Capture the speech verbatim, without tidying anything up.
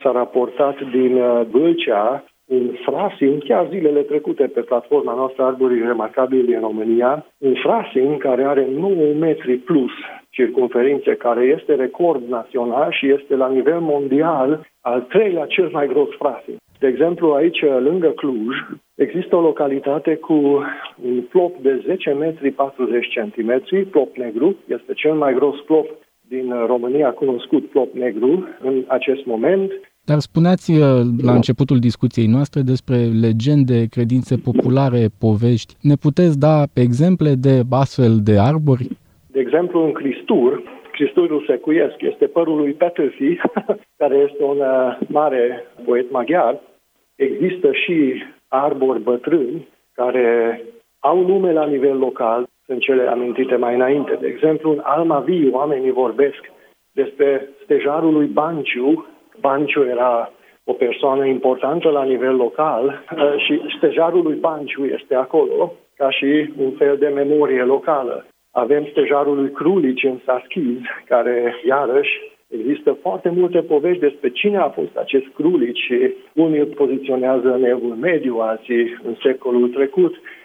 S-a raportat din Vâlcea un frasin, chiar zilele trecute pe platforma noastră Arborii Remarcabili din România, un frasin care are nouă metri plus circumferințe, care este record național și este la nivel mondial al treilea cel mai gros frasin. De exemplu, aici, lângă Cluj, există o localitate cu un plop de zece metri patruzeci centimetri, plop negru, este cel mai gros plop din România cunoscut, plop negru, în acest moment. Dar spuneați la începutul discuției noastre despre legende, credințe populare, povești. Ne puteți da exemple de astfel de arbori? De exemplu, în Cristur, Cristurul Secuiesc este părul lui Petőfi, care este un mare poet maghiar. Există și arbori bătrâni care au nume la nivel local, sunt cele amintite mai înainte. De exemplu, în Almaviu oamenii vorbesc despre stejarul lui Banciu. Banciu era o persoană importantă la nivel local și stejarul lui Banciu este acolo ca și un fel de memorie locală. Avem stejarul lui Crulici în Saschiz, care, iarăși, există foarte multe povești despre cine a fost acest Crulici și unii îl poziționează în Evul Mediu, alții în secolul trecut.